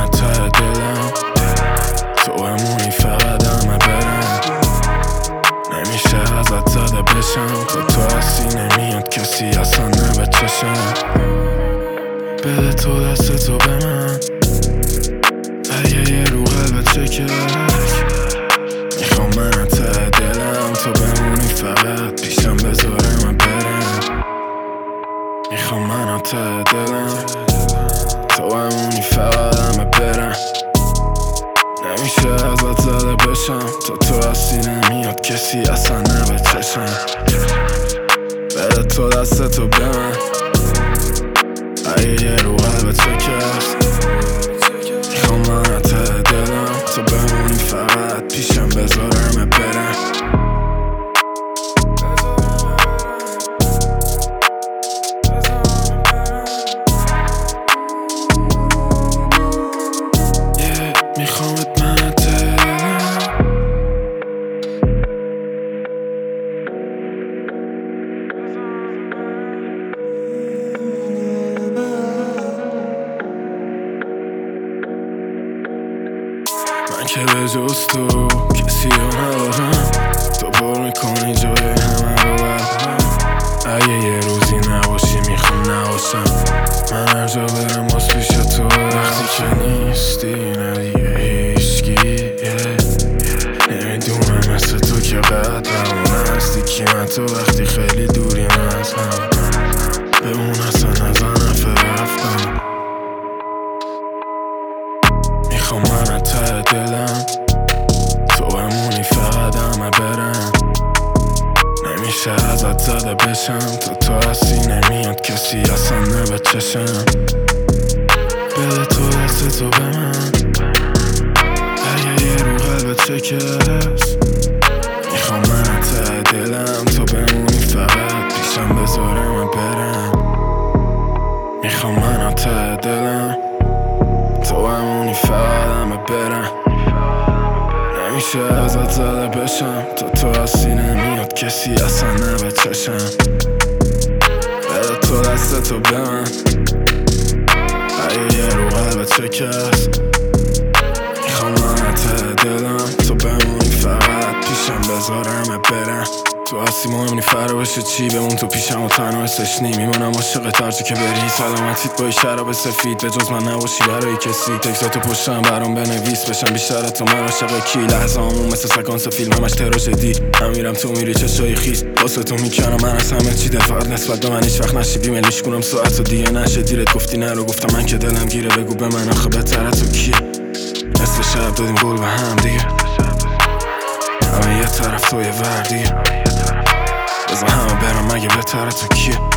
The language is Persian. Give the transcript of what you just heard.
من ته دلم تو بمونی فقط همه برم نمیشه ازت زده بشم تو هستی نمیاد کسی اصلا نه چشم بده تو دست تو به من اگه یه رو قلبت چکک میخوام من ته دلم تو بمونی فقط پیشم بذاره من برم میخوام من ته دلم تو بمونی فقط همه برم نمیشه ازت زده بشم تو هستی نمیاد کسی اصلا نه چشم بده تو دست تو به من اگه یه رو قلبت شکست میخوام من ته دلم تو بمونی فقط پیشم بذارم برم میخوامت من ته دلم من که به جز تو کسی رو ندارم تو پر میکنی جای همه رو برم اگه یه روزی نباشی میخوام نباشم من هر جا برم باز پیش تو وقتی که نیستی نه دیگه هیچکی نمیدونم مثل تو که قدرم نزدیکی من تو وقتی خیلی دوری از هم به اون اصلا نزنم فرفتم میخوام من ته دلم تو بمونی فقط همه برم نمیشه ازت زده بشم تو هستی نمیاد کسی اصلا نه به چشم بده تو دست تو به من اگه یه رو قلبت شکست میخوام من ته دلم تو بمونی فقط پیشم بذارم برم میخوام من ته دلم تو بمونی فقط همه برم نمیشه ازت زده بشم تو هستی نمیاد کسی اصلا نه به چشم بده تو دست تو به من اگه یه رو قلبت شکست میخوام من ته دلم تو بمونی فقط پیشم بذارم برم تو هستی مهم نی فرا بشه چی بمون تو پیشم و تنها حسش نی میمونم عاشقت هرچی که بری سلامتیت با شراب سفید به جز من نباشی برای کسی تکساتو پشتم برام بنویس بشم بیشتر تو من عاشق کی لحظه همون مثل سکانس فیلم همش تراژدی من میرم تو میری چشای خیس واسه تو میکنم من از همه چی دل فقط نسبت به من هیچ وقت نشی بیملیش کنم ساعت و دیگه نشه دیرت گفتی نرو گفتم من که دلم گیره بگو به من آخه بهتره تو کیه نصف شب دادیم گل به هم دیگه همه یه طرف تو یه ور دیگه بزن همه برم مگه بهتره تو کیه